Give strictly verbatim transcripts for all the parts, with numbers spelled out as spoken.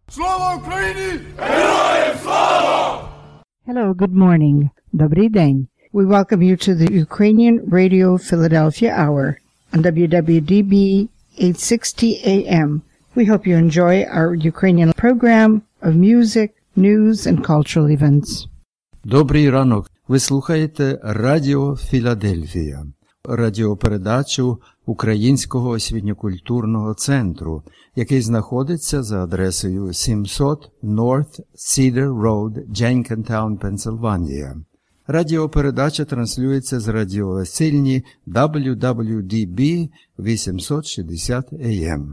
Слава Україні! Героям слава! Hello, good morning. Добрий день. We welcome you to the Ukrainian Radio Philadelphia Hour on W W D B eight sixty A M. We hope you enjoy our Ukrainian program of music, news, and cultural events. Добрий ранок. Ви слухаєте Радіо Філадельфія, радіопередачу Українського освітньо-культурного центру, який знаходиться за адресою сімсот North Cedar Road, Jenkintown, Пенсильванія. Радіопередача транслюється з радіосильні дабл ю дабл ю ді бі вісімсот шістдесят А М.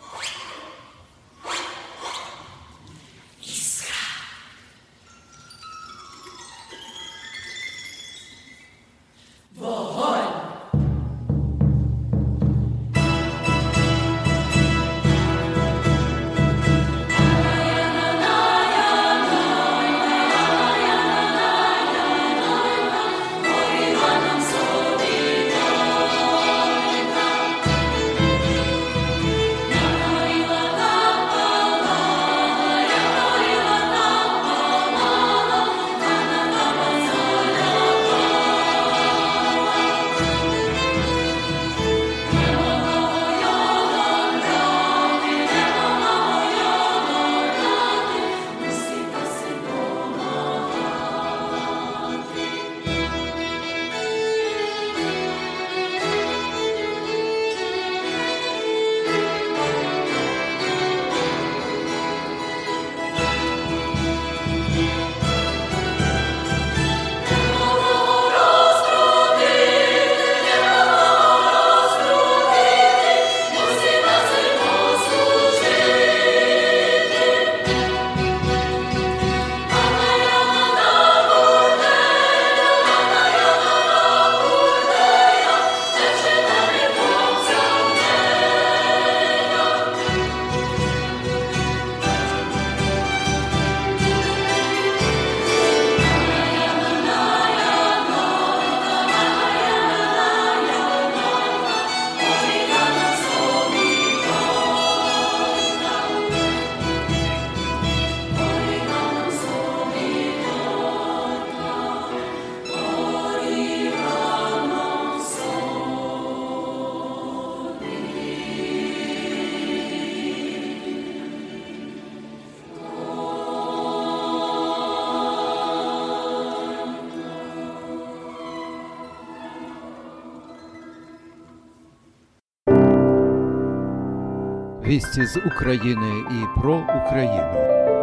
Вісті з України і про Україну.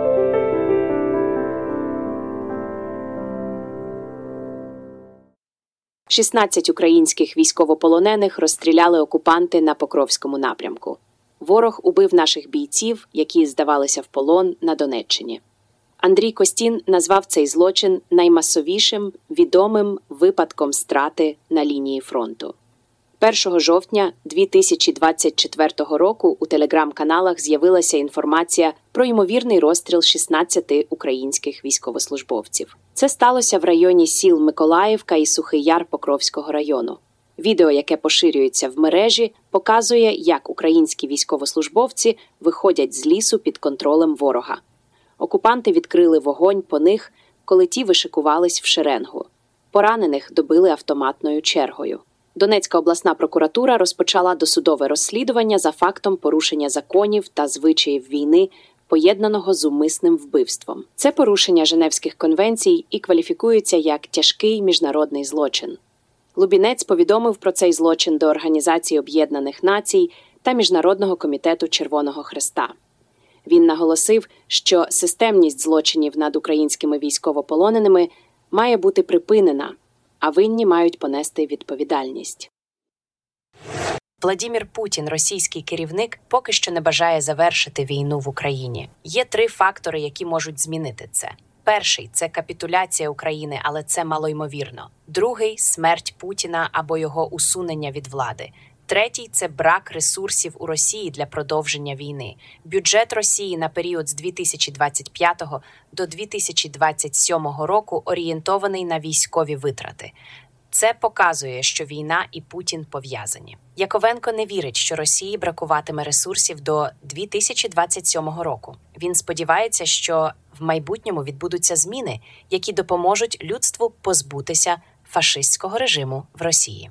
шістнадцять українських військовополонених розстріляли окупанти на Покровському напрямку. Ворог убив наших бійців, які здавалися в полон на Донеччині. Андрій Костін назвав цей злочин наймасовішим, відомим випадком страти на лінії фронту. першого жовтня дві тисячі двадцять четвертого року у телеграм-каналах з'явилася інформація про ймовірний розстріл шістнадцяти українських військовослужбовців. Це сталося в районі сіл Миколаївка і Сухий Яр Покровського району. Відео, яке поширюється в мережі, показує, як українські військовослужбовці виходять з лісу під контролем ворога. Окупанти відкрили вогонь по них, коли ті вишикувались в шеренгу. Поранених добили автоматною чергою. Донецька обласна прокуратура розпочала досудове розслідування за фактом порушення законів та звичаїв війни, поєднаного з умисним вбивством. Це порушення Женевських конвенцій і кваліфікується як тяжкий міжнародний злочин. Лубінець повідомив про цей злочин до Організації Об'єднаних Націй та Міжнародного комітету Червоного Хреста. Він наголосив, що системність злочинів над українськими військовополоненими має бути припинена, а винні мають понести відповідальність. Владімір Путін, російський керівник, поки що не бажає завершити війну в Україні. Є три фактори, які можуть змінити це. Перший – це капітуляція України, але це малоймовірно. Другий – смерть Путіна або його усунення від влади. Третій – це брак ресурсів у Росії для продовження війни. Бюджет Росії на період з дві тисячі двадцять п'ятого до дві тисячі двадцять сьомого року орієнтований на військові витрати. Це показує, що війна і Путін пов'язані. Яковенко не вірить, що Росії бракуватиме ресурсів до дві тисячі двадцять сьомого року. Він сподівається, що в майбутньому відбудуться зміни, які допоможуть людству позбутися фашистського режиму в Росії.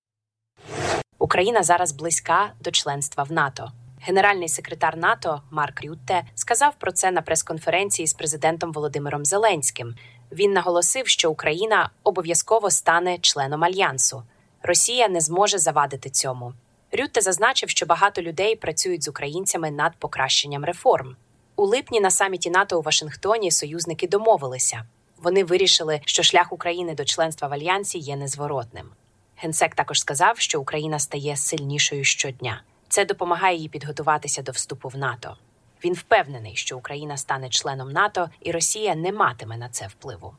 Україна зараз близька до членства в НАТО. Генеральний секретар НАТО Марк Рютте сказав про це на прес-конференції з президентом Володимиром Зеленським. Він наголосив, що Україна обов'язково стане членом Альянсу. Росія не зможе завадити цьому. Рютте зазначив, що багато людей працюють з українцями над покращенням реформ. У липні на саміті НАТО у Вашингтоні союзники домовилися. Вони вирішили, що шлях України до членства в Альянсі є незворотним. Генсек також сказав, що Україна стає сильнішою щодня. Це допомагає їй підготуватися до вступу в НАТО. Він впевнений, що Україна стане членом НАТО і Росія не матиме на це впливу.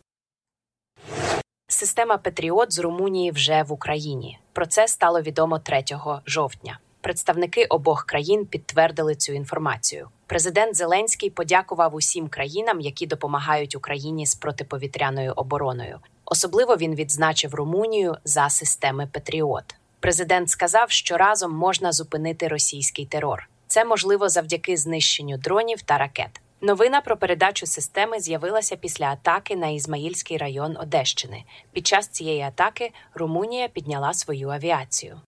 Система Петріот з Румунії вже в Україні. Про це стало відомо третього жовтня. Представники обох країн підтвердили цю інформацію. Президент Зеленський подякував усім країнам, які допомагають Україні з протиповітряною обороною. Особливо він відзначив Румунію за системи Петріот. Президент сказав, що разом можна зупинити російський терор. Це можливо завдяки знищенню дронів та ракет. Новина про передачу системи з'явилася після атаки на Ізмаїльський район Одещини. Під час цієї атаки Румунія підняла свою авіацію.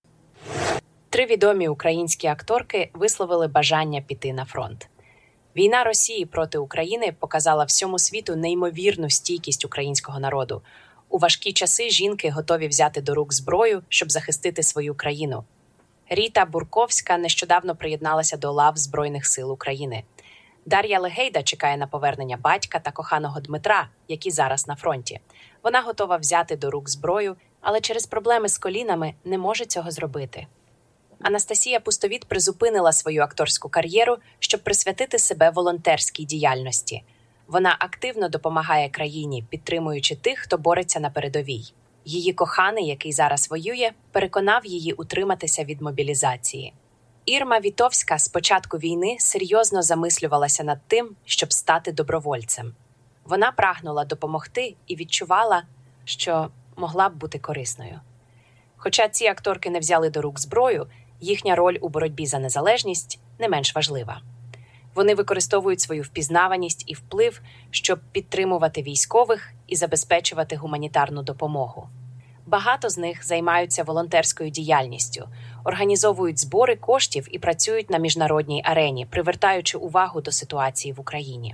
Три відомі українські акторки висловили бажання піти на фронт. Війна Росії проти України показала всьому світу неймовірну стійкість українського народу. У важкі часи жінки готові взяти до рук зброю, щоб захистити свою країну. Ріта Бурковська нещодавно приєдналася до лав Збройних сил України. Дар'я Легейда чекає на повернення батька та коханого Дмитра, які зараз на фронті. Вона готова взяти до рук зброю, але через проблеми з колінами не може цього зробити. Анастасія Пустовіт призупинила свою акторську кар'єру, щоб присвятити себе волонтерській діяльності. Вона активно допомагає країні, підтримуючи тих, хто бореться на передовій. Її коханий, який зараз воює, переконав її утриматися від мобілізації. Ірма Вітовська з початку війни серйозно замислювалася над тим, щоб стати добровольцем. Вона прагнула допомогти і відчувала, що могла б бути корисною. Хоча ці акторки не взяли до рук зброю, їхня роль у боротьбі за незалежність не менш важлива. Вони використовують свою впізнаваність і вплив, щоб підтримувати військових і забезпечувати гуманітарну допомогу. Багато з них займаються волонтерською діяльністю, організовують збори коштів і працюють на міжнародній арені, привертаючи увагу до ситуації в Україні.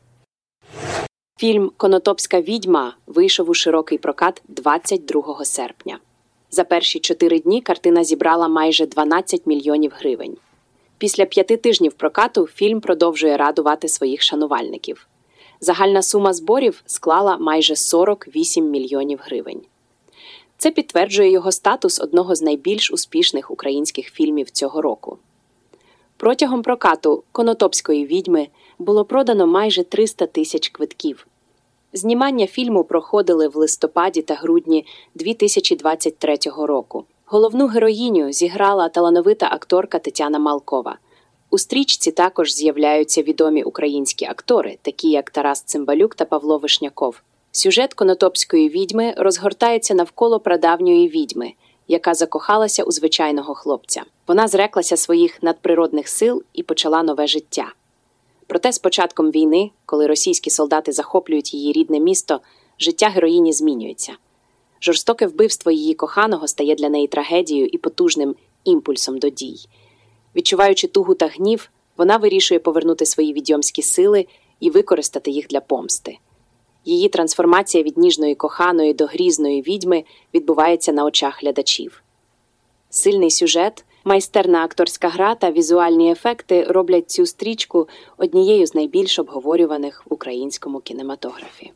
Фільм «Конотопська відьма» вийшов у широкий прокат двадцять другого серпня. За перші чотири дні картина зібрала майже дванадцять мільйонів гривень. Після п'яти тижнів прокату фільм продовжує радувати своїх шанувальників. Загальна сума зборів склала майже сорок вісім мільйонів гривень. Це підтверджує його статус одного з найбільш успішних українських фільмів цього року. Протягом прокату «Конотопської відьми» було продано майже триста тисяч квитків. Знімання фільму проходили в листопаді та грудні дві тисячі двадцять третього року. Головну героїню зіграла талановита акторка Тетяна Малкова. У стрічці також з'являються відомі українські актори, такі як Тарас Цимбалюк та Павло Вишняков. Сюжет «Конотопської відьми» розгортається навколо прадавньої відьми, яка закохалася у звичайного хлопця. Вона зреклася своїх надприродних сил і почала нове життя. Проте з початком війни, коли російські солдати захоплюють її рідне місто, життя героїні змінюється. Жорстоке вбивство її коханого стає для неї трагедією і потужним імпульсом до дій. Відчуваючи тугу та гнів, вона вирішує повернути свої відьомські сили і використати їх для помсти. Її трансформація від ніжної коханої до грізної відьми відбувається на очах глядачів. Сильний сюжет, майстерна акторська гра та візуальні ефекти роблять цю стрічку однією з найбільш обговорюваних в українському кінематографі.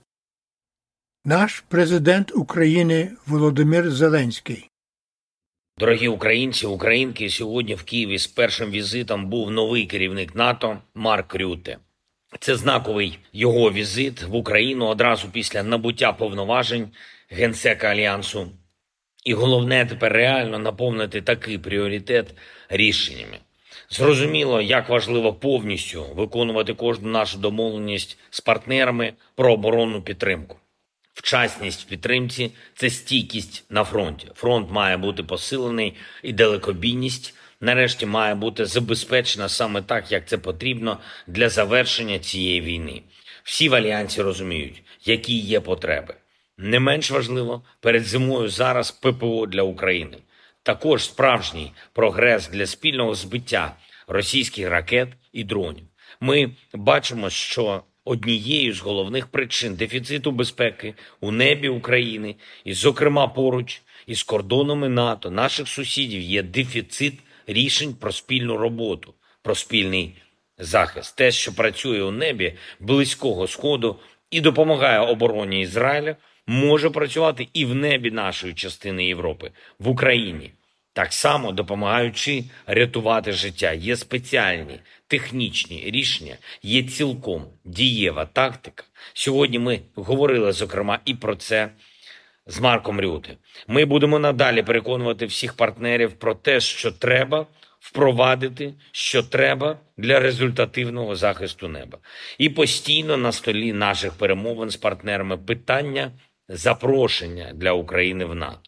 Наш президент України Володимир Зеленський. Дорогі українці, українки, сьогодні в Києві з першим візитом був новий керівник НАТО Марк Рютте. Це знаковий його візит в Україну одразу після набуття повноважень Генсека Альянсу. І головне тепер реально наповнити такий пріоритет рішеннями. Зрозуміло, як важливо повністю виконувати кожну нашу домовленість з партнерами про оборонну підтримку. Вчасність в підтримці – це стійкість на фронті. Фронт має бути посилений і далекобійність нарешті має бути забезпечена саме так, як це потрібно для завершення цієї війни. Всі в Альянсі розуміють, які є потреби. Не менш важливо перед зимою зараз ППО для України. Також справжній прогрес для спільного збиття російських ракет і дронів. Ми бачимо, що однією з головних причин дефіциту безпеки у небі України, і, зокрема, поруч із кордонами НАТО, наших сусідів, є дефіцит рішень про спільну роботу, про спільний захист. Те, що працює у небі Близького Сходу і допомагає обороні Ізраїля, може працювати і в небі нашої частини Європи, в Україні. Так само допомагаючи рятувати життя. Є спеціальні технічні рішення, є цілком дієва тактика. Сьогодні ми говорили, зокрема, і про це з Марком Рюте. Ми будемо надалі переконувати всіх партнерів про те, що треба впровадити, що треба для результативного захисту неба. І постійно на столі наших перемовин з партнерами питання запрошення для України в НАТО.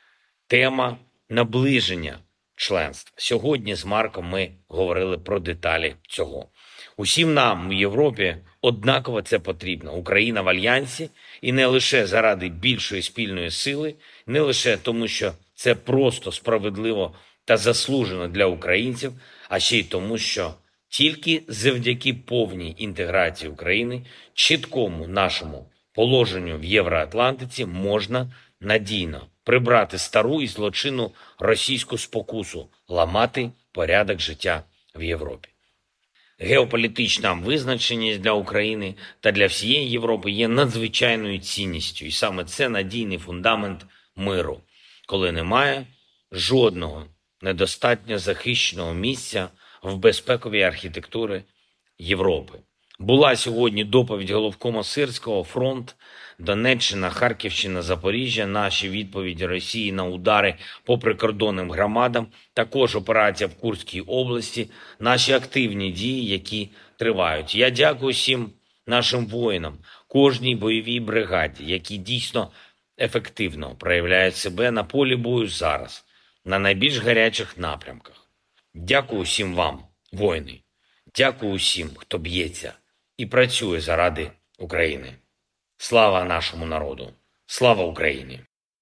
Тема наближення членства. Сьогодні з Марком ми говорили про деталі цього. Усім нам в Європі однаково це потрібно. Україна в Альянсі, і не лише заради більшої спільної сили, не лише тому, що це просто справедливо та заслужено для українців, а ще й тому, що тільки завдяки повній інтеграції України, чіткому нашому положенню в Євроатлантиці можна надійно прибрати стару і злочинну російську спокусу, ламати порядок життя в Європі. Геополітична визначеність для України та для всієї Європи є надзвичайною цінністю. І саме це надійний фундамент миру, коли немає жодного недостатньо захищеного місця в безпековій архітектурі Європи. Була сьогодні доповідь головкома Сирського, фронт, Донеччина, Харківщина, Запоріжжя, наші відповіді Росії на удари по прикордонним громадам, також операція в Курській області, наші активні дії, які тривають. Я дякую всім нашим воїнам, кожній бойовій бригаді, які дійсно ефективно проявляють себе на полі бою зараз, на найбільш гарячих напрямках. Дякую всім вам, воїни. Дякую всім, хто б'ється і працює заради України. Слава нашому народу! Слава Україні!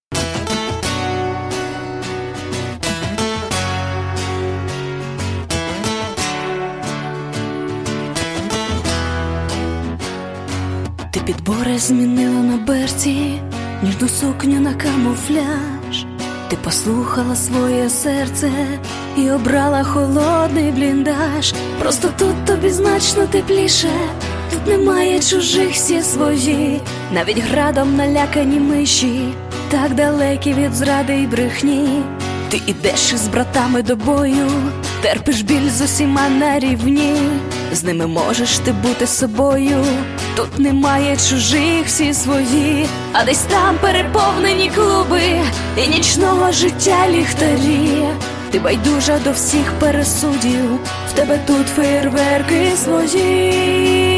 Ти підбори змінила на берці, ніжну сукню на камуфляж. Ти послухала своє серце і обрала холодний бліндаж. Просто тут тобі значно тепліше, тут немає чужих, всі свої. Навіть градом налякані миші, так далекі від зради й брехні. Ти ідеш із братами до бою, терпиш біль з усіма на рівні. З ними можеш ти бути собою, тут немає чужих, всі свої. А десь там переповнені клуби і нічного життя ліхтарі. Ти байдужа до всіх пересудів, в тебе тут фейерверки свої.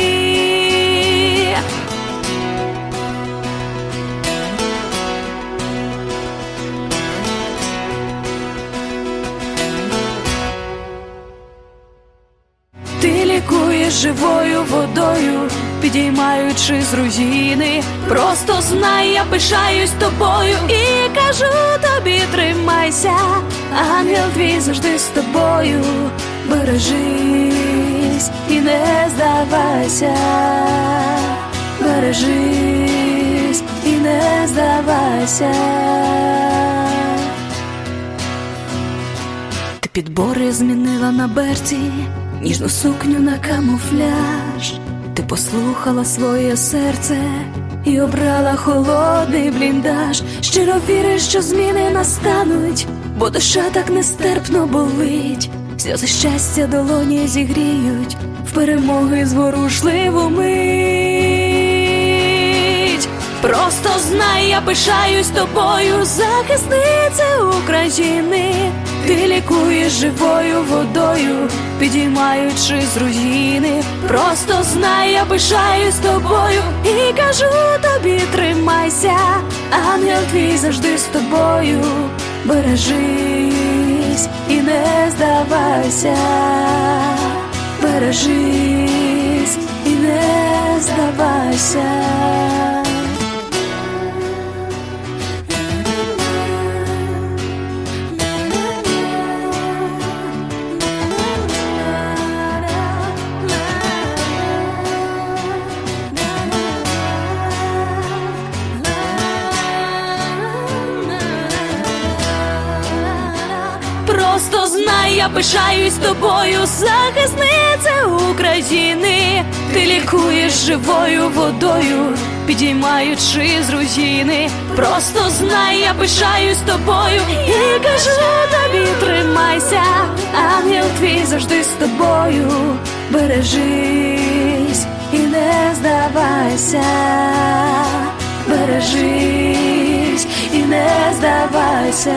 Ти лікуєш живою водою, підіймаючи з руїни. Просто знай, я пишаюсь тобою і кажу тобі, тримайся. Ангел твій завжди з тобою, бережись і не здавайся. Бережись і не здавайся. Ти підбори змінила на берці, ніжну сукню на камуфляж. Ти послухала своє серце і обрала холодний бліндаж. Щиро віриш, що зміни настануть, бо душа так нестерпно болить. Сльози щастя долоні зігріють в перемоги зворушливу мить. Просто знай, я пишаюсь тобою, захисниця України. Ти лікуєш живою водою, підіймаючи з руїни. Просто знай, я пишаюсь тобою і кажу тобі, тримайся, ангел твій завжди з тобою. Бережись і не здавайся, бережись і не здавайся. Просто знай, я пишаюсь тобою, захисниця України. Ти лікуєш живою водою, підіймаючи з руїни. Просто знай, я пишаюсь тобою і кажу тобі, тримайся, ангел твій завжди з тобою. Бережись і не здавайся, бережись і не здавайся.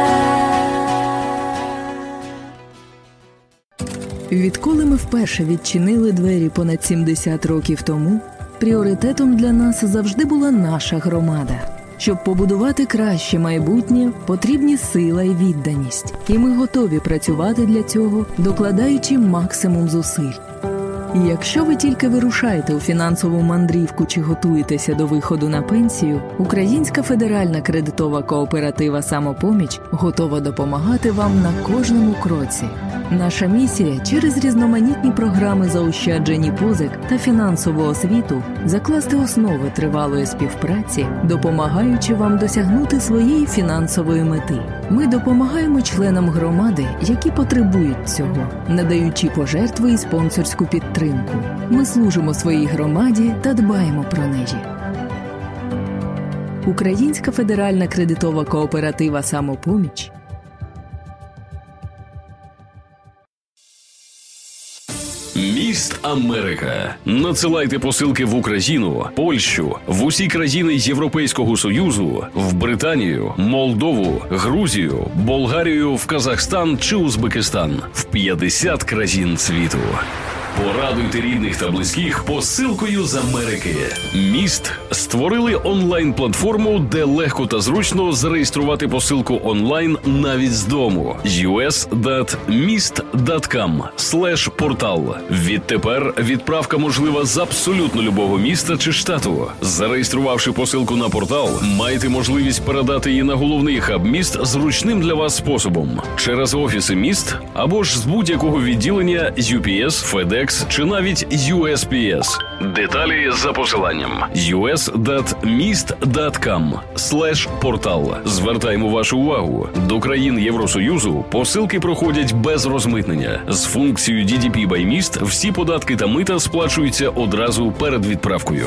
Відколи ми вперше відчинили двері понад сімдесят років тому, пріоритетом для нас завжди була наша громада. Щоб побудувати краще майбутнє, потрібні сила і відданість. І ми готові працювати для цього, докладаючи максимум зусиль. І якщо ви тільки вирушаєте у фінансову мандрівку чи готуєтеся до виходу на пенсію, Українська федеральна кредитова кооператива «Самопоміч» готова допомагати вам на кожному кроці. Наша місія – через різноманітні програми заощаджень і позик та фінансову освіту закласти основи тривалої співпраці, допомагаючи вам досягнути своєї фінансової мети. Ми допомагаємо членам громади, які потребують цього, надаючи пожертви і спонсорську підтримку. Ми служимо своїй громаді та дбаємо про неї. Українська федеральна кредитова кооператива «Самопоміч» Міст Америка. Надсилайте посилки в Україну, Польщу, в усі країни Європейського Союзу, в Британію, Молдову, Грузію, Болгарію, в Казахстан чи Узбекистан, в п'ятдесят країн світу. Порадуйте рідних та близьких посилкою з Америки. Міст створили онлайн-платформу, де легко та зручно зареєструвати посилку онлайн навіть з дому. ю ес крапка міст крапка ком слеш портал. Відтепер відправка можлива з абсолютно любого міста чи штату. Зареєструвавши посилку на портал, маєте можливість передати її на головний хаб міст зручним для вас способом. Через офіси міст або ж з будь-якого відділення ю пі ес, FedEx чи навіть ю ес пі ес. Деталі за посиланням ю ес крапка міст крапка ком слеш портал. Звертаємо вашу увагу. До країн Євросоюзу посилки проходять без розмитнення. З функцією ді ді пі by міст всі податки та мита сплачуються одразу перед відправкою.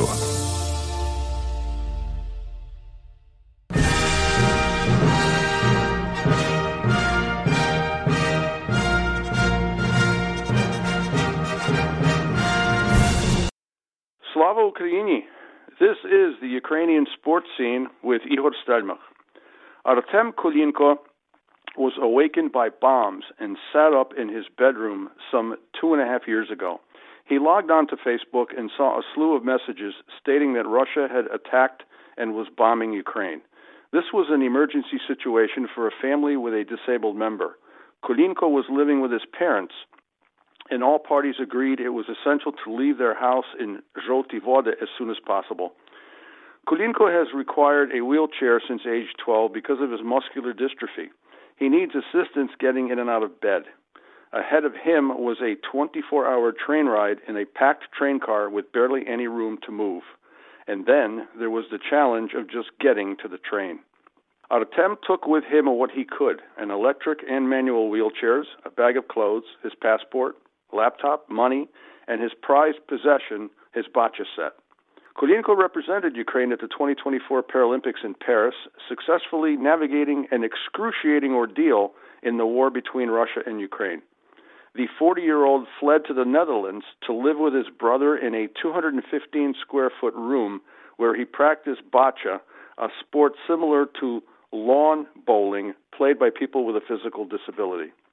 Slava Ukraini! This is the Ukrainian sports scene with Ihor Stelmach. Artem Kulinko was awakened by bombs and sat up in his bedroom some two and a half years ago. He logged onto Facebook and saw a slew of messages stating that Russia had attacked and was bombing Ukraine. This was an emergency situation for a family with a disabled member. Kulinko was living with his parents, and all parties agreed it was essential to leave their house in Zholty Voda as soon as possible. Kulinko has required a wheelchair since age twelve because of his muscular dystrophy. He needs assistance getting in and out of bed. Ahead of him was a twenty-four hour train ride in a packed train car with barely any room to move. And then there was the challenge of just getting to the train. Artem took with him what he could, an electric and manual wheelchairs, a bag of clothes, his passport, laptop, money, and his prized possession, his bocce set. Kulinko represented Ukraine at the twenty twenty-four Paralympics in Paris, successfully navigating an excruciating ordeal in the war between Russia and Ukraine. The forty-year-old fled to the Netherlands to live with his brother in a two hundred fifteen square foot room where he practiced bocce, a sport similar to lawn bowling played by people with a physical disability.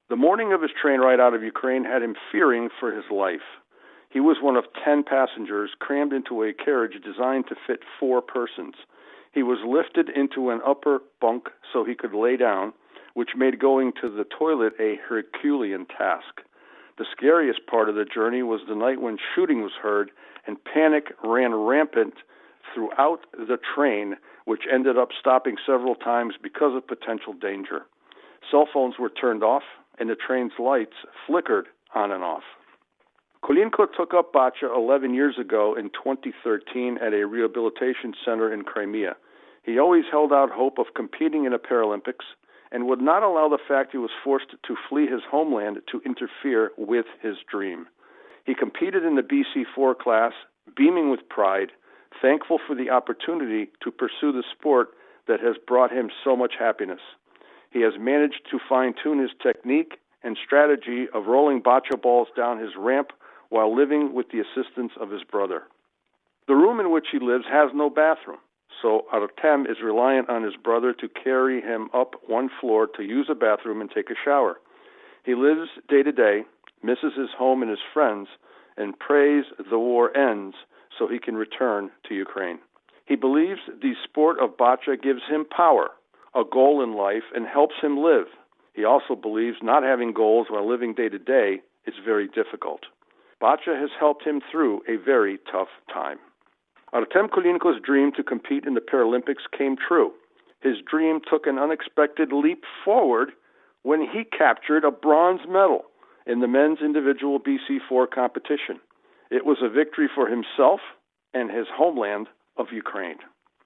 The morning of his train ride out of Ukraine had him fearing for his life. He was one of ten passengers crammed into a carriage designed to fit four persons. He was lifted into an upper bunk so he could lay down, which made going to the toilet a Herculean task. The scariest part of the journey was the night when shooting was heard and panic ran rampant throughout the train, which ended up stopping several times because of potential danger. Cell phones were turned off, and the train's lights flickered on and off. Kolinko took up bocce eleven years ago in twenty thirteen at a rehabilitation center in Crimea. He always held out hope of competing in the Paralympics and would not allow the fact he was forced to flee his homeland to interfere with his dream. He competed in the B C four class, beaming with pride, thankful for the opportunity to pursue the sport that has brought him so much happiness. He has managed to fine-tune his technique and strategy of rolling bocce balls down his ramp while living with the assistance of his brother. The room in which he lives has no bathroom, so Artem is reliant on his brother to carry him up one floor to use a bathroom and take a shower. He lives day to day, misses his home and his friends, and prays the war ends so he can return to Ukraine. He believes the sport of bocce gives him power, a goal in life, and helps him live. He also believes not having goals while living day to day is very difficult. Bocce has helped him through a very tough time. Artem Kolinko's dream to compete in the Paralympics came true. His dream took an unexpected leap forward when he captured a bronze medal in the men's individual B C four competition. It was a victory for himself and his homeland of Ukraine.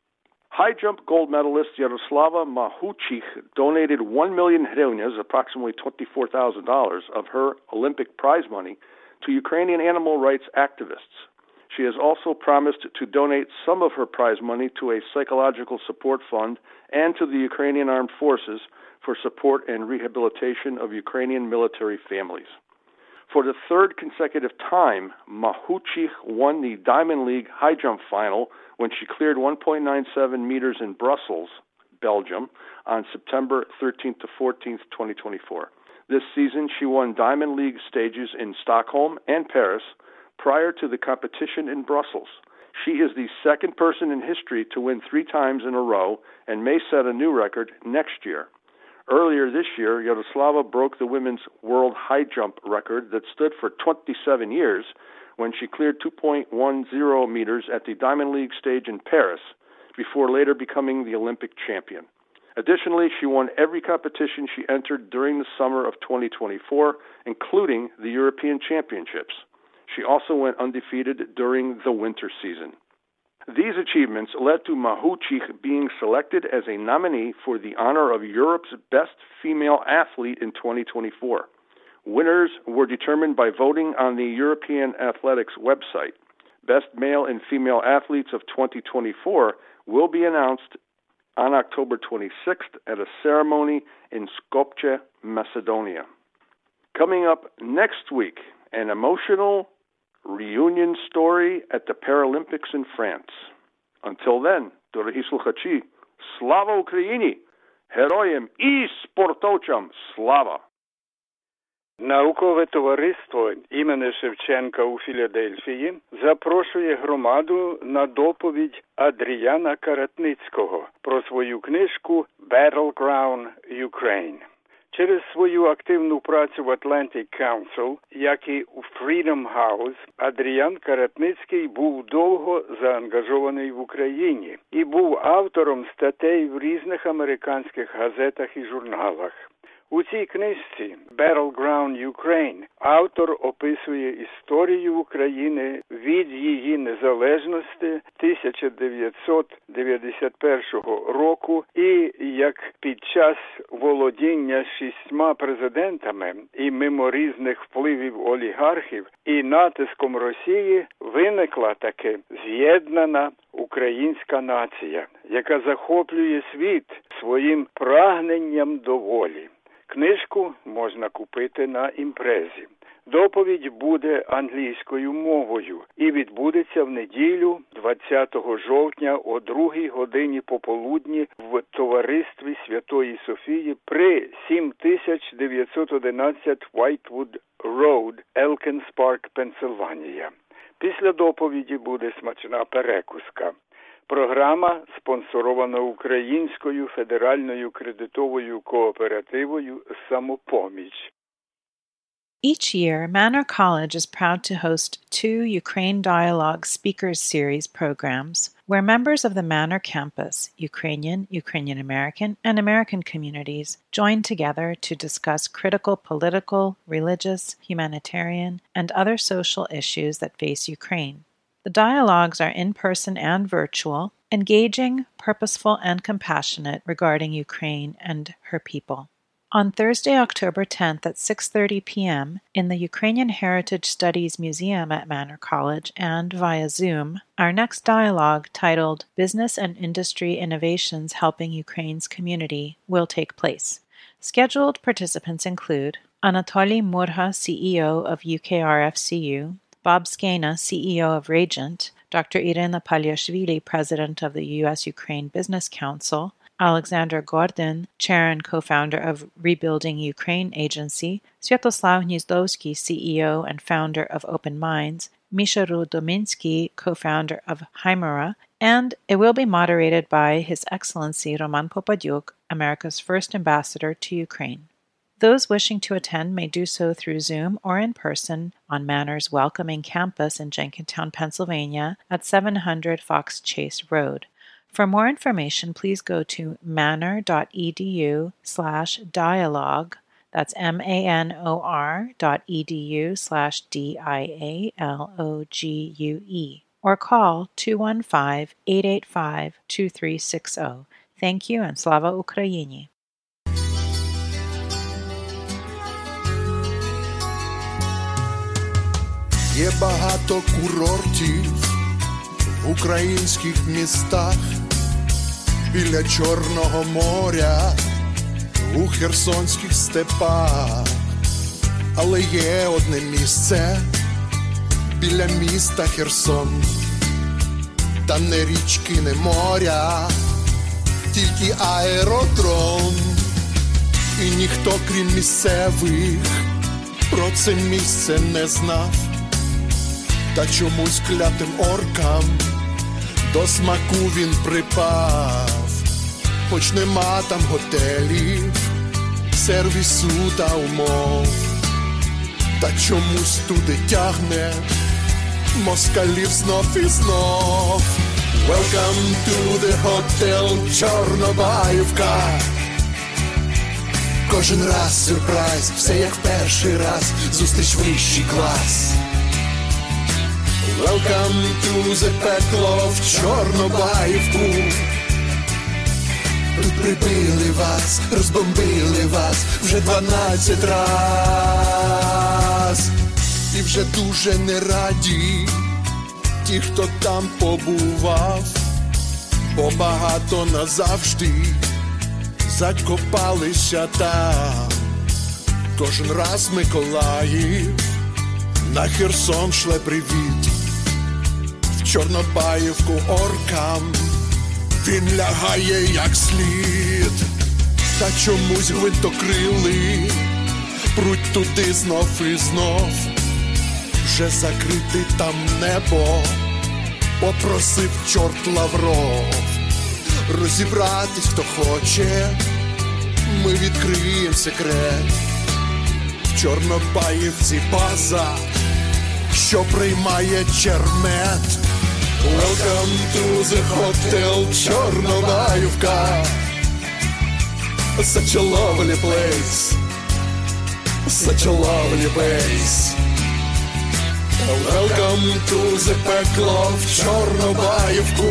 High jump gold medalist Yaroslava Mahuchik donated one million hryvnias, approximately twenty-four thousand dollars, of her Olympic prize money to Ukrainian animal rights activists. She has also promised to donate some of her prize money to a psychological support fund and to the Ukrainian Armed Forces for support and rehabilitation of Ukrainian military families. For the third consecutive time, Mahuchik won the Diamond League high jump final when she cleared one point nine seven meters in Brussels, Belgium, on September thirteenth to fourteenth, twenty twenty-four. This season, she won Diamond League stages in Stockholm and Paris prior to the competition in Brussels. She is the second person in history to win three times in a row and may set a new record next year. Earlier this year, Yaroslava broke the women's world high jump record that stood for twenty-seven years when she cleared two point one zero meters at the Diamond League stage in Paris, before later becoming the Olympic champion. Additionally, she won every competition she entered during the summer of twenty twenty-four, including the European Championships. She also went undefeated during the winter season. These achievements led to Mahuchik being selected as a nominee for the honor of Europe's Best Female Athlete in twenty twenty-four. Winners were determined by voting on the European Athletics website. Best Male and Female Athletes of twenty twenty-four will be announced on October twenty-sixth at a ceremony in Skopje, Macedonia. Coming up next week, an emotional reunion story at the Paralympics in France. Until then, дорогі слухачі, слава Україні! Героям і спортовцям слава! Наукове товариство імені Шевченка у Філадельфії запрошує громаду на доповідь Адріяна Каратницького про свою книжку «Battleground Ukraine». Через свою активну працю в Atlantic Council, як і у Freedom House, Адріян Каратницький був довго заангажований в Україні і був автором статей в різних американських газетах і журналах. У цій книжці «Battleground Ukraine» автор описує історію України від її незалежності тисяча дев'ятсот дев'яносто першого року і як під час володіння шістьма президентами і мимо різних впливів олігархів і натиском Росії виникла таки з'єднана українська нація, яка захоплює світ своїм прагненням до волі. Книжку можна купити на імпрезі. Доповідь буде англійською мовою і відбудеться в неділю двадцятого жовтня о другій годині пополудні в товаристві Святої Софії при сім тисяч дев'ятсот одинадцять Whitewood Road, Елкінс Парк, Пенсильванія. Після доповіді буде смачна перекуска. Програма спонсорована Українською федеральною кредитовою кооперативою «Самопоміч». Each year, Manor College is proud to host two Ukraine Dialogue Speakers Series programs where members of the Manor campus, Ukrainian, Ukrainian American, and American communities join together to discuss critical political, religious, humanitarian, and other social issues that face Ukraine. The dialogues are in-person and virtual, engaging, purposeful, and compassionate regarding Ukraine and her people. On Thursday, October tenth at six thirty p.m. in the Ukrainian Heritage Studies Museum at Manor College and via Zoom, our next dialogue, titled Business and Industry Innovations Helping Ukraine's Community, will take place. Scheduled participants include Anatoly Murha, C E O of U K R F C U, Bob Skena, C E O of Ragent, Doctor Irina Palyashvili, President of the U S Ukraine Business Council, Alexander Gordon, Chair and Co-founder of Rebuilding Ukraine Agency, Sviatoslav Gnizdowski, C E O and founder of Open Minds, Misha Rudominsky, co-founder of Hymera, and it will be moderated by His Excellency Roman Popadyuk, America's first ambassador to Ukraine. Those wishing to attend may do so through Zoom or in person on Manor's welcoming campus in Jenkintown, Pennsylvania at seven hundred Fox Chase Road. For more information, please go to manor.edu slash dialogue, that's M-A-N-O-R dot E-D-U slash D-I-A-L-O-G-U-E, or call two one five, eight eight five, two three six zero. Thank you and Slava Ukraini! Є багато курортів в українських містах, біля Чорного моря, у херсонських степах. Але є одне місце біля міста Херсон, там не річки, не моря, тільки аеродром. І ніхто, крім місцевих, про це місце не знав. Та чомусь клятим оркам до смаку він припав. Хоч нема там готелів, сервісу та умов, та чомусь туди тягне москалів знов і знов. Welcome to the hotel Чорнобаївка. Кожен раз сюрприз, все як перший раз, зустріч вищий клас. Welcome to the пекло в Чорнобаївку. Тут прибили вас, розбомбили вас вже дванадцять раз. І вже дуже не раді ті, хто там побував, бо багато назавжди закопалися там. Кожен раз Миколаїв на Херсон шле привіт. В Чорнобаївку оркам він лягає як слід. Та чомусь гвинтокрили пруть туди знов і знов. Вже закрити там небо попросив чорт Лавров. Розібратись хто хоче, ми відкриємо секрет. В Чорнобаївці база, що приймає чермет. Welcome to the hotel Чорнобаївка. Such a lovely place, such a lovely place. Welcome to the пекло в Чорнобаївку.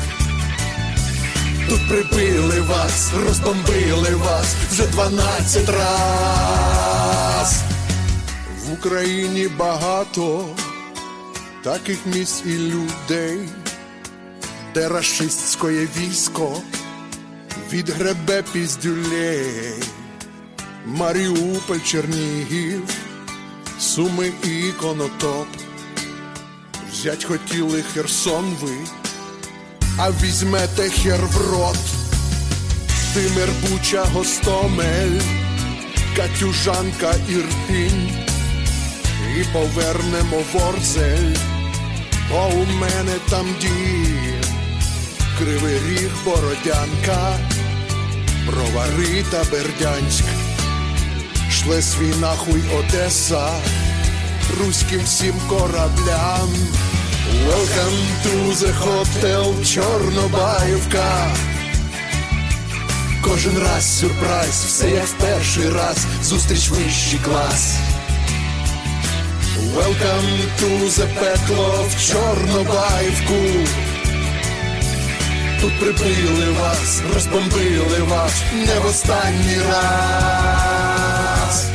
Тут прибили вас, розбомбили вас вже дванадцять раз. В Україні багато таких місць і людей, де рашистське військо відгребе піздюлей. Маріуполь, Чернігів, Суми і Конотоп. Взять хотіли Херсон ви, а візьмете хер в рот. Тимир, Буча, Гостомель, Катюжанка, Ірпінь. І повернемо Ворзель, бо у мене там дім. Кривий Ріг, Бородянка, Бровари та Бердянськ. Шле свій нахуй Одеса руським всім кораблям. Welcome to the hotel Чорнобаївка. Кожен раз сюрприз, все як в перший раз, зустріч вищий клас. Welcome to the пекло в Чорнобаївку. Тут прибили вас, розбомбили вас, не в останній раз.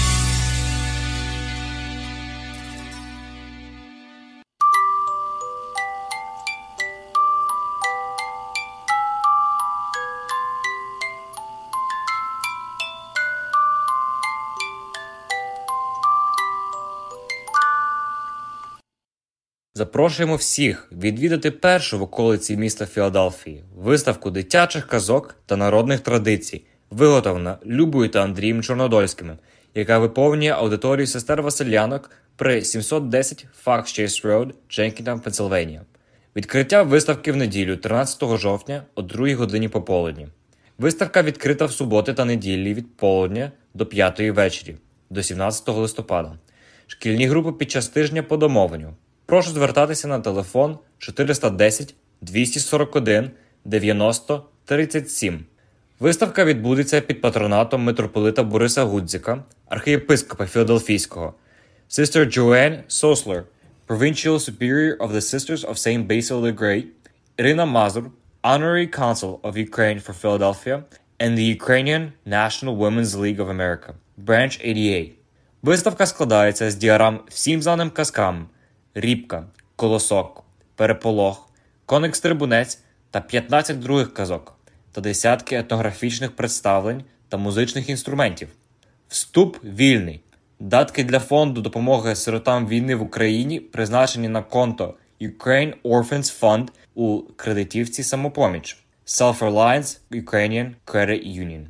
Запрошуємо всіх відвідати першу в околиці міста Філадельфії виставку дитячих казок та народних традицій, виготовлена Любою та Андрієм Чорнодольськими, яка виповнює аудиторію сестер Василянок при сімсот десять Fox Chase Road, Дженкінтон, Пенсильванія. Відкриття виставки в неділю, тринадцятого жовтня, о другій годині пополудні. Виставка відкрита в суботи та неділі від полудня до п'ятої ввечері, до сімнадцятого листопада. Шкільні групи під час тижня по домовленню. Прошу звертатися на телефон чотириста десять двісті сорок один дев'яносто тридцять сім. Виставка відбудеться під патронатом митрополита Бориса Гудзика, архієпископа Філадельфійського, Sister Joanne Sosler, Provincial Superior of the Sisters of Saint Basil the Great, Ірина Мазур, Honorary Consul of Ukraine for Philadelphia, and the Ukrainian National Women's League of America, Branch ей ді ей. Виставка складається з діарам всім знаним казкам «Рібка», «Колосок», «Переполох», «Коник-стрибунець» та п'ятнадцять других казок та десятки етнографічних представлень та музичних інструментів. Вступ вільний. Датки для фонду допомоги сиротам війни в Україні призначені на конто Ukraine Orphans Fund у кредитівці «Самопоміч» Self-Reliance Ukrainian Credit Union.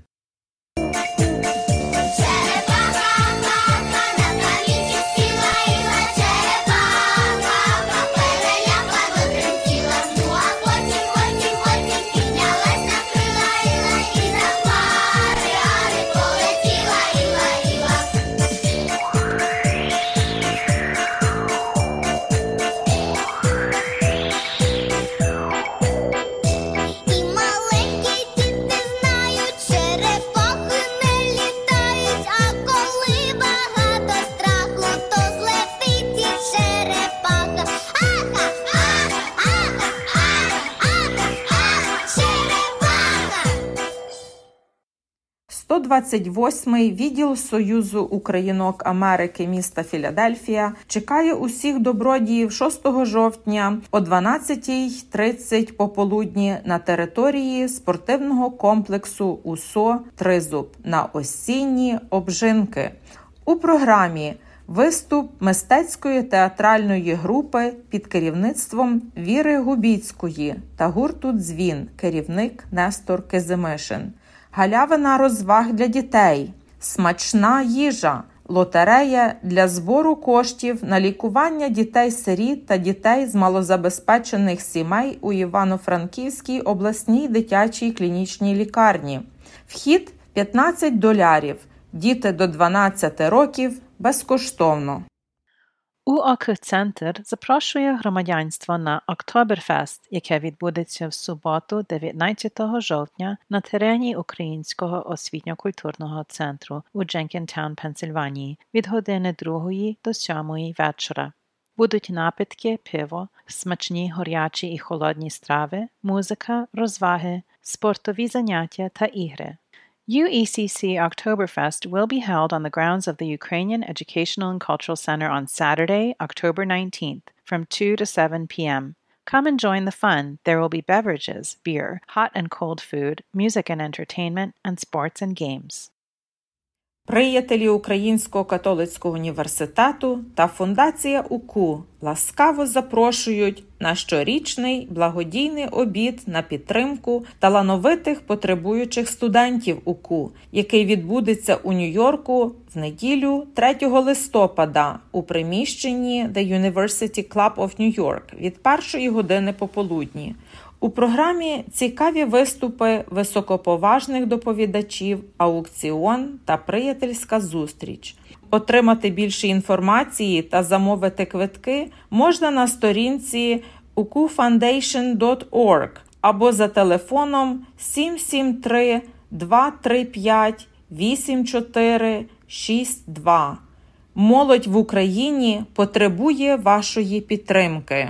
сто двадцять восьмий відділ Союзу Українок Америки міста Філадельфія чекає усіх добродіїв шостого жовтня о дванадцятій тридцять пополудні на території спортивного комплексу УСО «Тризуб» на осінні обжинки. У програмі виступ мистецької театральної групи під керівництвом Віри Губіцької та гурту «Дзвін», керівник Нестор Кизимишин. Галявина розваг для дітей, смачна їжа, лотерея для збору коштів на лікування дітей-сиріт та дітей з малозабезпечених сімей у Івано-Франківській обласній дитячій клінічній лікарні. Вхід п'ятнадцять доларів, діти до дванадцяти років безкоштовно. УОК-центр запрошує громадянство на Октоберфест, яке відбудеться в суботу, дев'ятнадцятого жовтня, на терені Українського освітньо-культурного центру у Дженкінтаун, Пенсильванії, від години другої до сьомої вечора. Будуть напитки, пиво, смачні гарячі і холодні страви, музика, розваги, спортові заняття та ігри. U E C C Oktoberfest will be held on the grounds of the Ukrainian Educational and Cultural Center on Saturday, October nineteenth, from two to seven p.m. Come and join the fun. There will be beverages, beer, hot and cold food, music and entertainment, and sports and games. Приятелі Українського католицького університету та фундація УКУ ласкаво запрошують на щорічний благодійний обід на підтримку талановитих потребуючих студентів УКУ, який відбудеться у Нью-Йорку в неділю третього листопада у приміщенні The University Club of New York від першої години пополудні. У програмі цікаві виступи високоповажних доповідачів, аукціон та приятельська зустріч. Отримати більше інформації та замовити квитки можна на сторінці у ку фаундейшн крапка орг або за телефоном сім сім три, два три п'ять, вісім чотири шість два. Молодь в Україні потребує вашої підтримки.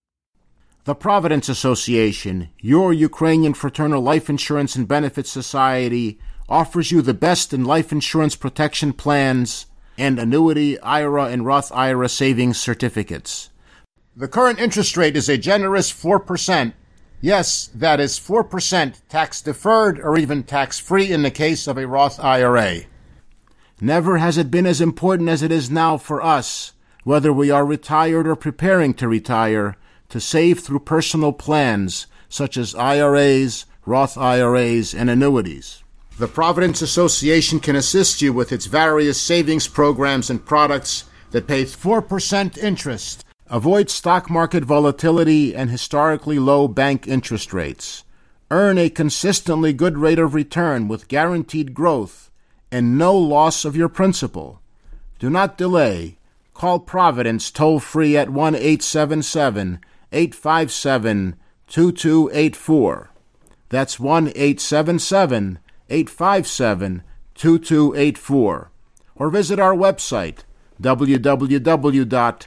The Providence Association, your Ukrainian fraternal life insurance and benefits society, offers you the best in life insurance protection plans and annuity, I R A, and Roth I R A savings certificates. The current interest rate is a generous four percent. Yes, that is four percent tax-deferred or even tax-free in the case of a Roth I R A. Never has it been as important as it is now for us, whether we are retired or preparing to retire, to save through personal plans such as I R As, Roth I R As, and annuities. The Providence Association can assist you with its various savings programs and products that pay four percent interest, avoid stock market volatility and historically low bank interest rates, earn a consistently good rate of return with guaranteed growth, and no loss of your principal. Do not delay. Call Providence toll-free at one eight seven seven, eight five seven, two two eight four. That's one eight seven seven, eight five seven, two two eight four. Or visit our website, w w w dot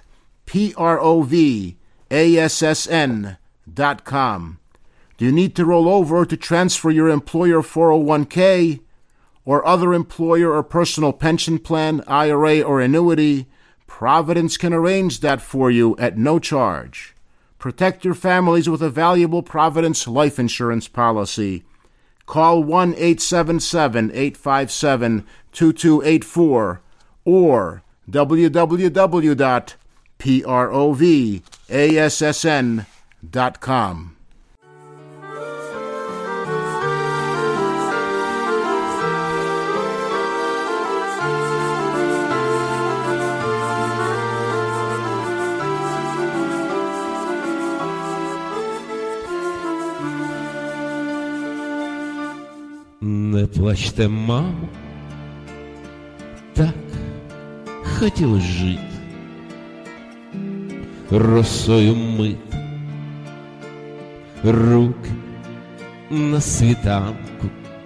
provassn dot com. Do you need to roll over or to transfer your employer four oh one k or other employer or personal pension plan, I R A, or annuity? Providence can arrange that for you at no charge. Protect your families with a valuable Providence life insurance policy. Call one eight seven seven, eight five seven, two two eight four or w w w dot provassn dot com. Не плачте, мамо, так хотілось жити, росою мити руки на світанку.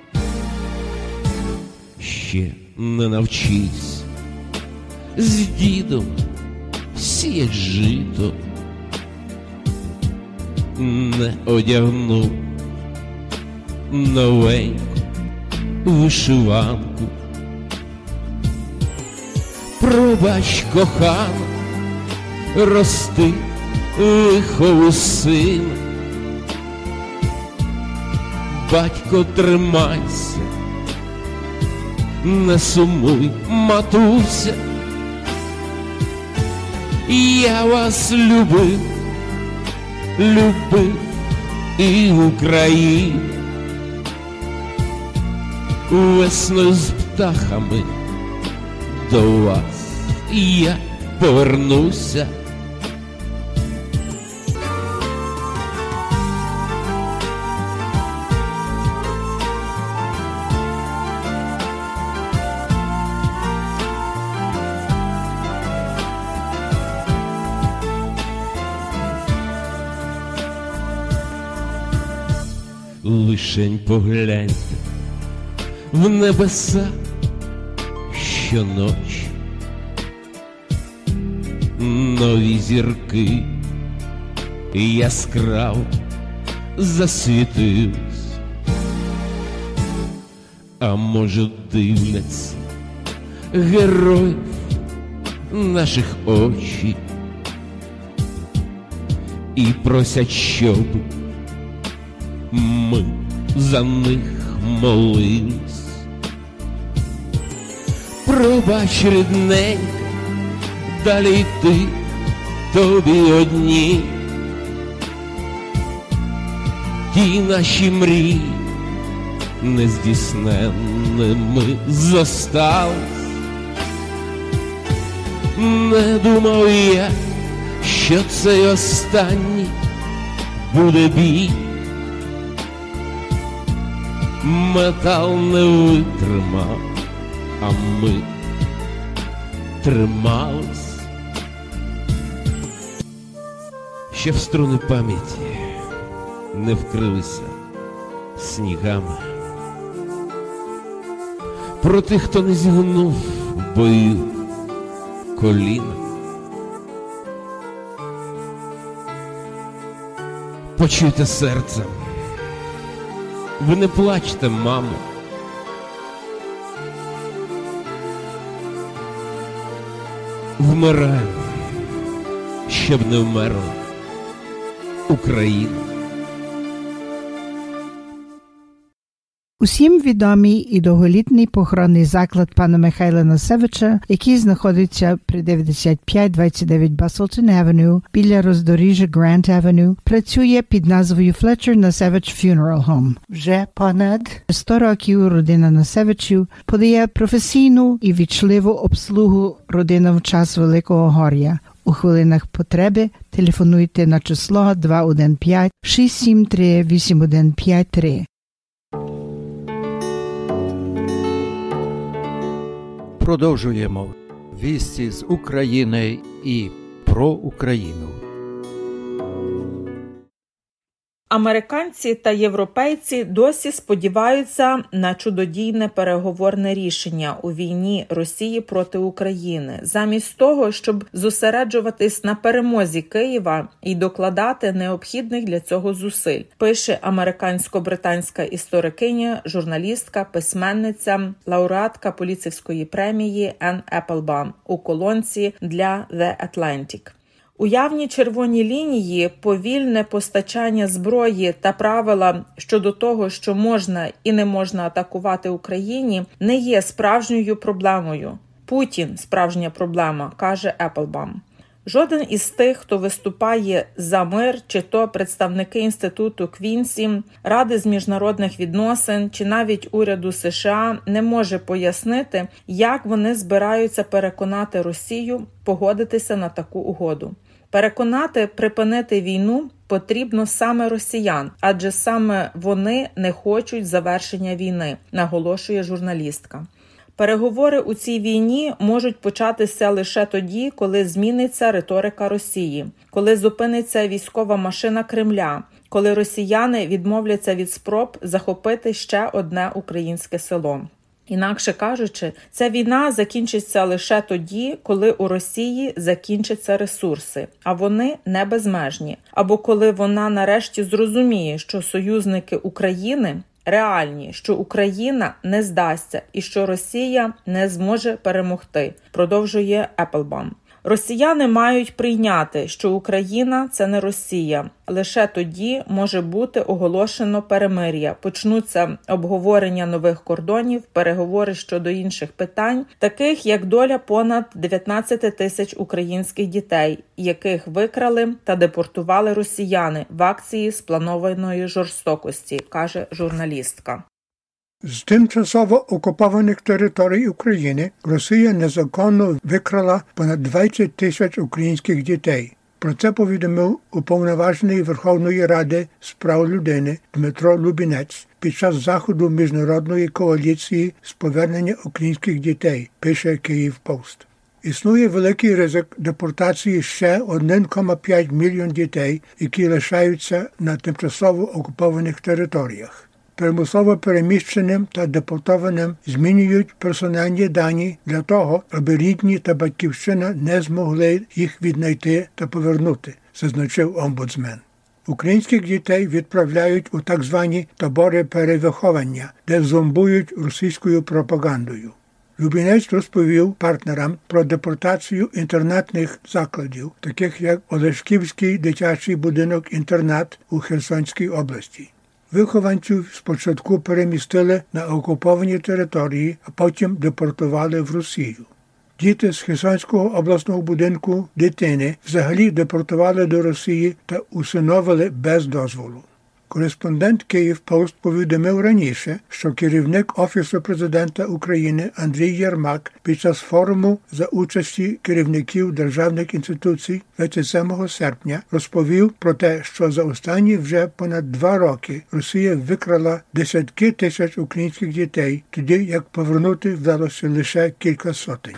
Ще не навчись з дідом сіять жито, не одягнув новеньку вишиванку. Пробач, кохана, рости лихову сина. Батько, тримайся, не сумуй, матуся. Я вас любив, любив і Україну. Весною з птахами до вас я повернуся. Лишень погляньте в небеса щоночі, нові зірки яскраво засвітились. А може, дивляться героїв наших очі і просять, щоб ми за них молились. Пробач, рідненька, далі йти тобі одні. Ті наші мрії нездійсненними зостались. Не думав я, що цей останній буде бій. Метал не витримав, а ми тримались. Ще в струни пам'яті не вкрилися снігами. Про тих, хто не зігнув в бою коліна. Почуйте серцем, ви не плачте, мамо. Вмираємо, щоб не вмерла Україна. Усім відомий і довголітній похоронний заклад пана Михайла Насевича, який знаходиться при дев'яносто п'ять двадцять дев'ять Busselton Avenue біля роздоріжжя Grant Avenue, працює під назвою Fletcher Nasevich Funeral Home. Вже понад сто років родина Насевичів подає професійну і вічливу обслугу родинам в час Великого горя. У хвилинах потреби телефонуйте на число два один п'ять шість сім три вісім один п'ять три. Продовжуємо вісті з України і про Україну. Американці та європейці досі сподіваються на чудодійне переговорне рішення у війні Росії проти України, замість того, щоб зосереджуватись на перемозі Києва і докладати необхідних для цього зусиль, пише американсько-британська історикиня, журналістка, письменниця, лауреатка Пулітцерівської премії Енн Еплбаум у колонці для The Atlantic. Уявні червоні лінії, повільне постачання зброї та правила щодо того, що можна і не можна атакувати Україні, не є справжньою проблемою. Путін – справжня проблема, каже Еплбаум. Жоден із тих, хто виступає за мир, чи то представники Інституту Квінсі, Ради з міжнародних відносин, чи навіть уряду США, не може пояснити, як вони збираються переконати Росію погодитися на таку угоду. Переконати припинити війну потрібно саме росіян, адже саме вони не хочуть завершення війни, наголошує журналістка. Переговори у цій війні можуть початися лише тоді, коли зміниться риторика Росії, коли зупиниться військова машина Кремля, коли росіяни відмовляться від спроб захопити ще одне українське село. Інакше кажучи, ця війна закінчиться лише тоді, коли у Росії закінчаться ресурси, а вони не безмежні, або коли вона нарешті зрозуміє, що союзники України реальні, що Україна не здасться і що Росія не зможе перемогти, продовжує Еплбаум. Росіяни мають прийняти, що Україна – це не Росія. Лише тоді може бути оголошено перемир'я, почнуться обговорення нових кордонів, переговори щодо інших питань, таких як доля понад дев'ятнадцять тисяч українських дітей, яких викрали та депортували росіяни в акції спланованої жорстокості, каже журналістка. З тимчасово окупованих територій України Росія незаконно викрала понад двадцять тисяч українських дітей. Про це повідомив уповноважений Верховної Ради з прав людини Дмитро Лубінець під час заходу Міжнародної коаліції з повернення українських дітей, пише Київпост. Існує великий ризик депортації ще один цілих п'ять мільйон дітей, які лишаються на тимчасово окупованих територіях. Примусово переміщеним та депортованим змінюють персональні дані для того, аби рідні та батьківщина не змогли їх віднайти та повернути, зазначив омбудсмен. Українських дітей відправляють у так звані табори перевиховання, де зомбують російською пропагандою. Лубінець розповів партнерам про депортацію інтернатних закладів, таких як Олешківський дитячий будинок-інтернат у Херсонській області. Вихованців спочатку перемістили на окуповані території, а потім депортували в Росію. Діти з Херсонського обласного будинку дитини взагалі депортували до Росії та усиновили без дозволу. Кореспондент «Київпост» повідомив раніше, що керівник Офісу президента України Андрій Єрмак під час форуму за участі керівників державних інституцій двадцять сьомого серпня розповів про те, що за останні вже понад два роки Росія викрала десятки тисяч українських дітей, тоді як повернути вдалося лише кілька сотень.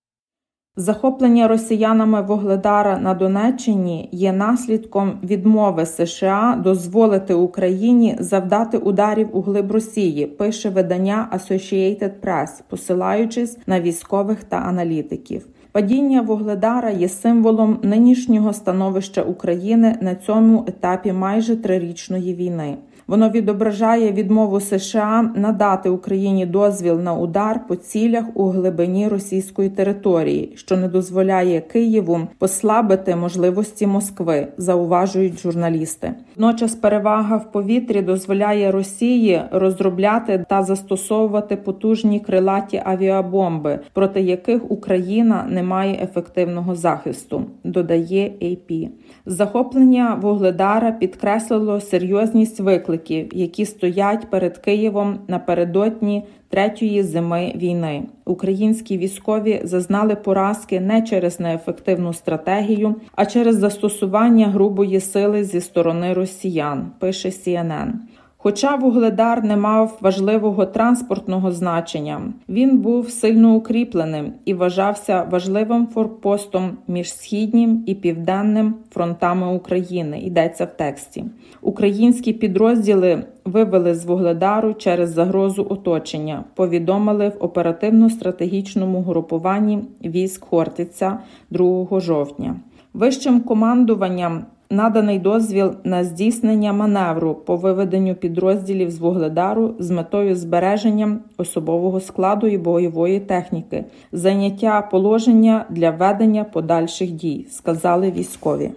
Захоплення росіянами Вугледара на Донеччині є наслідком відмови США дозволити Україні завдати ударів у глиб Росії, пише видання Associated Press, посилаючись на військових та аналітиків. Падіння Вугледара є символом нинішнього становища України на цьому етапі майже трирічної війни. Воно відображає відмову США надати Україні дозвіл на удар по цілях у глибині російської території, що не дозволяє Києву послабити можливості Москви, зауважують журналісти. Водночас перевага в повітрі дозволяє Росії розробляти та застосовувати потужні крилаті авіабомби, проти яких Україна не має ефективного захисту, додає ей пі. Захоплення Вугледара підкреслило серйозність викликів, які стоять перед Києвом напередодні третьої зими війни. Українські військові зазнали поразки не через неефективну стратегію, а через застосування грубої сили зі сторони росіян, пише Сі Ен Ен. Хоча Вугледар не мав важливого транспортного значення, він був сильно укріпленим і вважався важливим форпостом між Східнім і Південним фронтами України, йдеться в тексті. Українські підрозділи вивели з Вугледару через загрозу оточення, повідомили в оперативно-стратегічному групуванні військ Хортиця другого жовтня. Вищим командуванням наданий дозвіл на здійснення маневру по виведенню підрозділів з Вугледару з метою збереження особового складу і бойової техніки, зайняття положення для ведення подальших дій, сказали військові.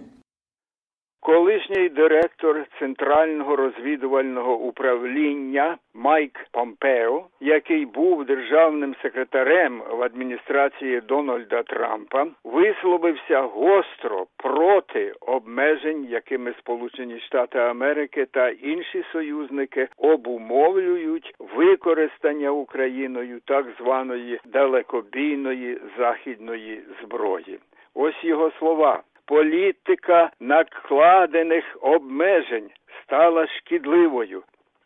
Колишній директор Центрального розвідувального управління Майк Помпео, який був державним секретарем в адміністрації Дональда Трампа, висловився гостро проти обмежень, якими Сполучені Штати Америки та інші союзники обумовлюють використання Україною так званої далекобійної західної зброї. Ось його слова. Політика накладених обмежень стала шкідливою.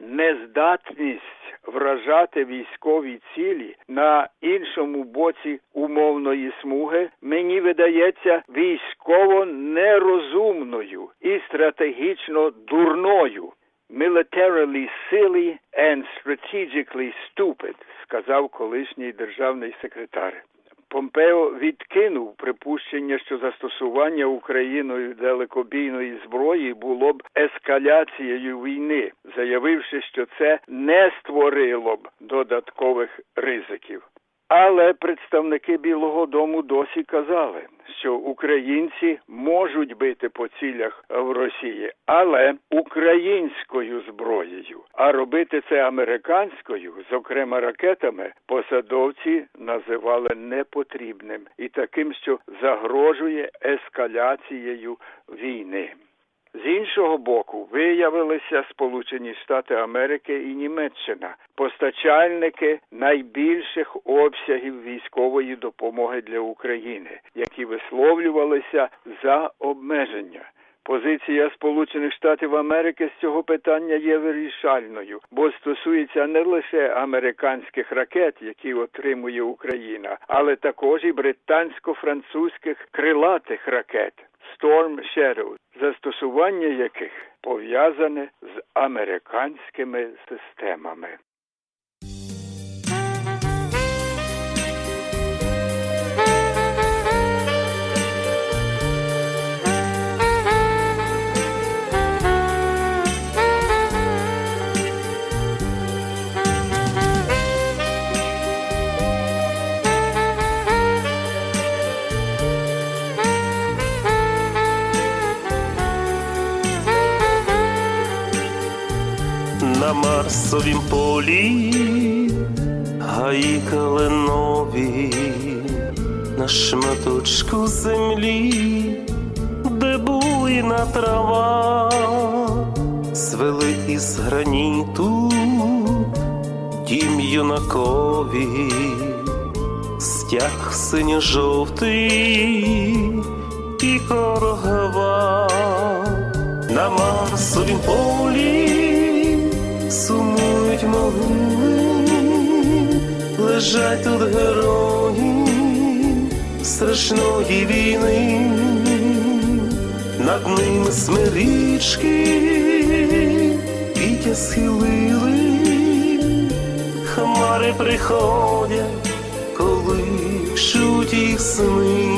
Нездатність вражати військові цілі на іншому боці умовної смуги мені видається військово нерозумною і стратегічно дурною. Militarily silly and strategically stupid, сказав колишній державний секретар. Помпео відкинув припущення, що застосування Україною далекобійної зброї було б ескаляцією війни, заявивши, що це не створило б додаткових ризиків. Але представники Білого дому досі казали, що українці можуть бити по цілях в Росії, але українською зброєю. А робити це американською, зокрема ракетами, посадовці називали непотрібним і таким, що загрожує ескаляцією війни. З іншого боку, виявилися Сполучені Штати Америки і Німеччина, постачальники найбільших обсягів військової допомоги для України, які висловлювалися за обмеження. Позиція Сполучених Штатів Америки з цього питання є вирішальною, бо стосується не лише американських ракет, які отримує Україна, але також і британсько-французьких крилатих ракет Storm Shadow, застосування яких пов'язане з американськими системами. на Марсовім полі, гаї калинові, на шматочку землі, де буйна трава, звели із граніту дім юнакові, стяг синьо-жовтий і корогова. На Марсовім полі сумують могили, лежать тут герої страшної війни. Над ними смирічки вітя схилили, хмари приходять, коли чуть їх сни.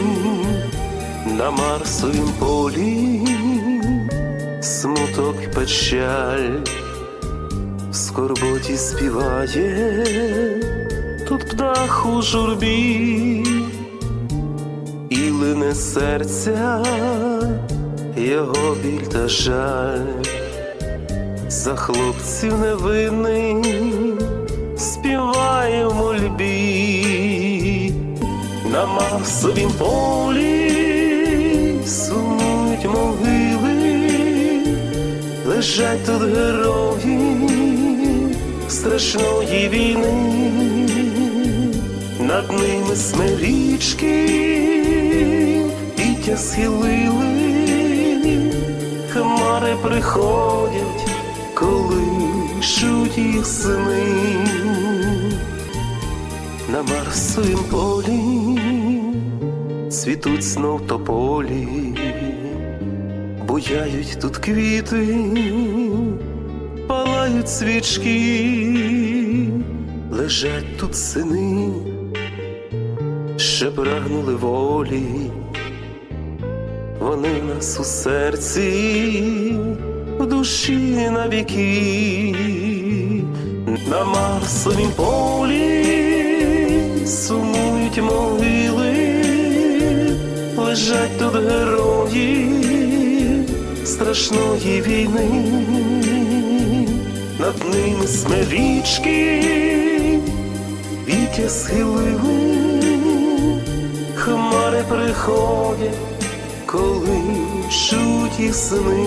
На Марсовім полі смуток і печаль в скорботі співає, тут птах у журбі, і лине серця його біль та жаль. За хлопців невинний співає в мольбі. На Марсовім полі сумують могили, лежать тут герої страшної війни. Над ними смирічки вітя схилили, хмари приходять, коли чуть їх сни. На Марсовім полі цвітуть знов тополі, буяють тут квіти, палають свічки, лежать тут сини, що прагнули волі. Вони в нас у серці, в душі навіки. На Марсовім полі сумують могили, лежать тут герої страшної війни. Над ними смирічки вітя схилили, хмари приходять, коли чуть їх сни.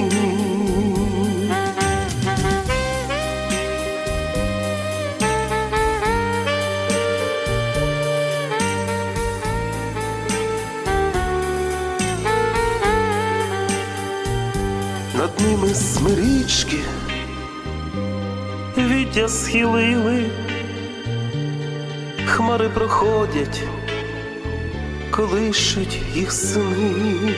Над ними смирічки вітя схилили, хмари проходять, колишуть їх сни.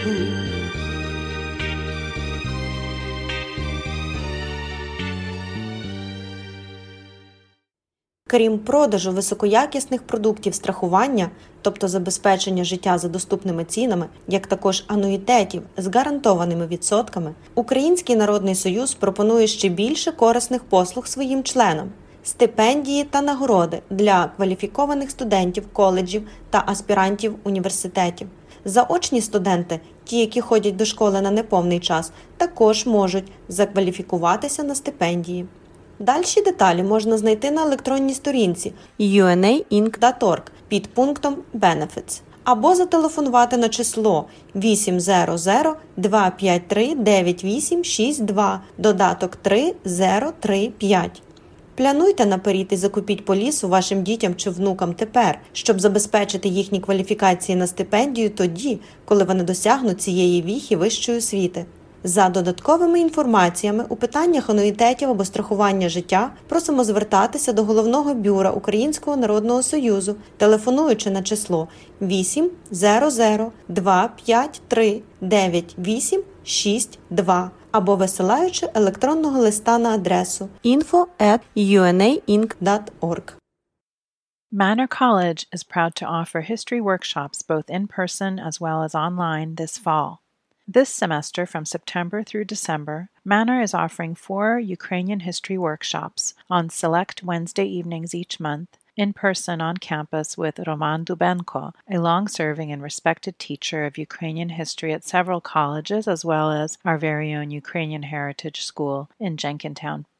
Крім продажу високоякісних продуктів страхування, тобто забезпечення життя за доступними цінами, як також ануїтетів з гарантованими відсотками, Український народний союз пропонує ще більше корисних послуг своїм членам – стипендії та нагороди для кваліфікованих студентів коледжів та аспірантів університетів. Заочні студенти, ті, які ходять до школи на неповний час, також можуть закваліфікуватися на стипендії. Дальші деталі можна знайти на електронній сторінці ю ен ей інк крапка орг під пунктом Benefits або зателефонувати на число вісім зero zero два п'ять три дев'ять вісім шість два, додаток три зero три п'ять. Плануйте наперед і закупіть полісу вашим дітям чи внукам тепер, щоб забезпечити їхні кваліфікації на стипендію тоді, коли вони досягнуть цієї віхи вищої освіти. За додатковими інформаціями у питаннях ануїтетів або страхування життя просимо звертатися до Головного бюро Українського народного союзу, телефонуючи на число вісім зero zero два п'ять три дев'ять вісім шість два або висилаючи електронного листа на адресу info at ю ен ей інк крапка орг. Manor College is proud to offer history workshops both in person as well as online this fall. This semester, from September through December, Manor is offering four Ukrainian history workshops on select Wednesday evenings each month, in person on campus with Roman Dubenko, a long-serving and respected teacher of Ukrainian history at several colleges, as well as our very own Ukrainian Heritage School in Jenkintown.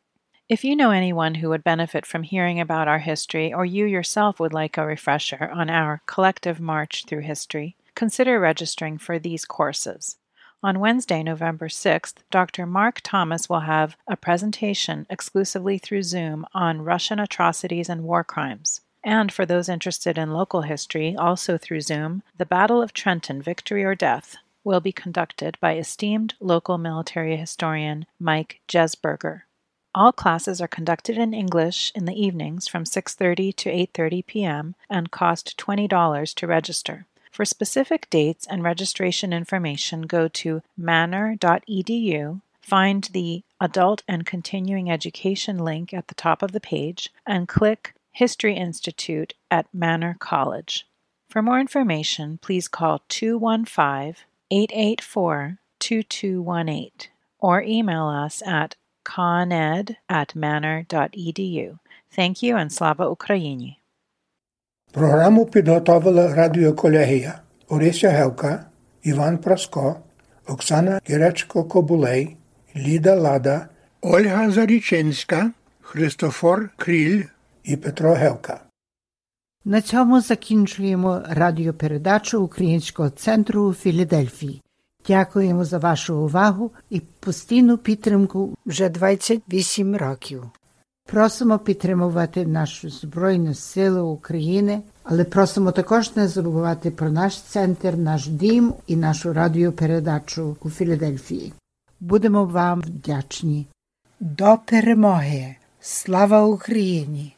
If you know anyone who would benefit from hearing about our history, or you yourself would like a refresher on our collective march through history, consider registering for these courses. On Wednesday, November sixth, Doctor Mark Thomas will have a presentation exclusively through Zoom on Russian atrocities and war crimes. And for those interested in local history, also through Zoom, the Battle of Trenton, Victory or Death, will be conducted by esteemed local military historian Mike Jesberger. All classes are conducted in English in the evenings from six thirty to eight thirty p.m. and cost twenty dollars to register. For specific dates and registration information, go to manor dot e d u, find the Adult and Continuing Education link at the top of the page, and click History Institute at Manor College. For more information, please call two one five, eight eight four, two two one eight or email us at coned at manor dot e d u. Thank you and Slava Ukraini! Програму підготовила радіоколегія Орися Гевка, Іван Праско, Оксана Гіречко-Кобулей, Ліда Лада, Ольга Зарічинська, Христофор Кріль і Петро Гевка. На цьому закінчуємо радіопередачу Українського центру у Філадельфії. Дякуємо за вашу увагу і постійну підтримку вже двадцять вісім років. Просимо підтримувати нашу Збройну силу України, але просимо також не забувати про наш центр, наш дім і нашу радіопередачу у Філадельфії. Будемо вам вдячні. До перемоги! Слава Україні!